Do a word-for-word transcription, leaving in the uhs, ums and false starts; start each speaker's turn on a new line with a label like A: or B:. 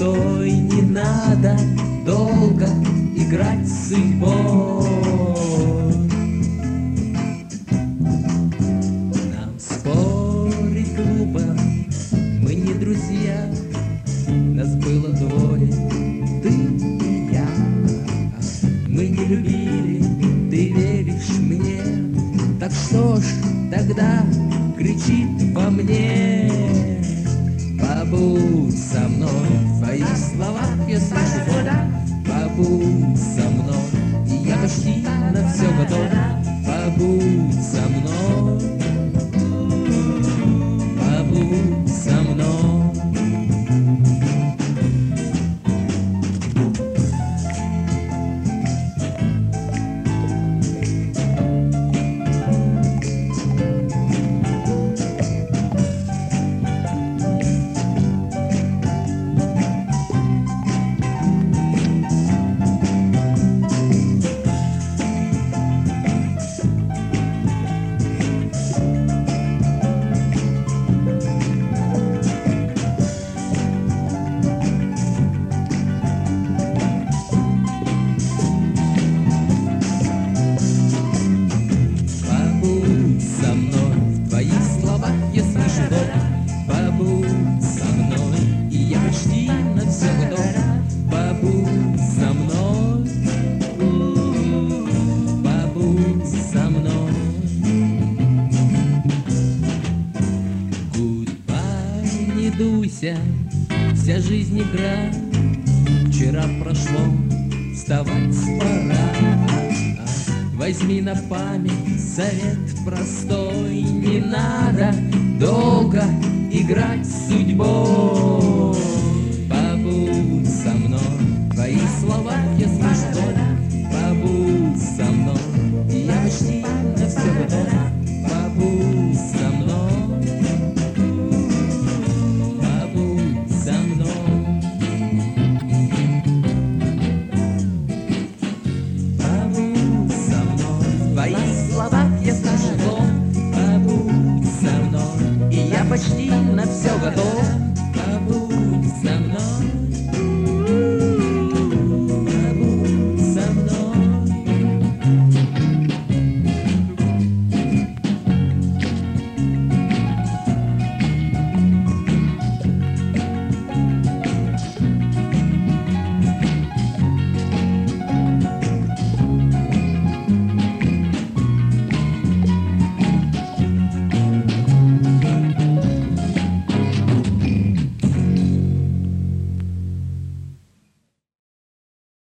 A: простой, не надо долго играть с судьбой. Нам спорить глупо, мы не друзья, нас было двое, ты и я. Мы не любили, ты веришь мне, так что ж тогда кричит во мне? Побудь со мной, в твоих словах я слышу боль. Побудь со мной, и я почти на все готов. Побудь со мной, побудь со мной. Вся жизнь игра, вчера прошло, вставать пора. Возьми на память совет простой, не надо долго играть с судьбой.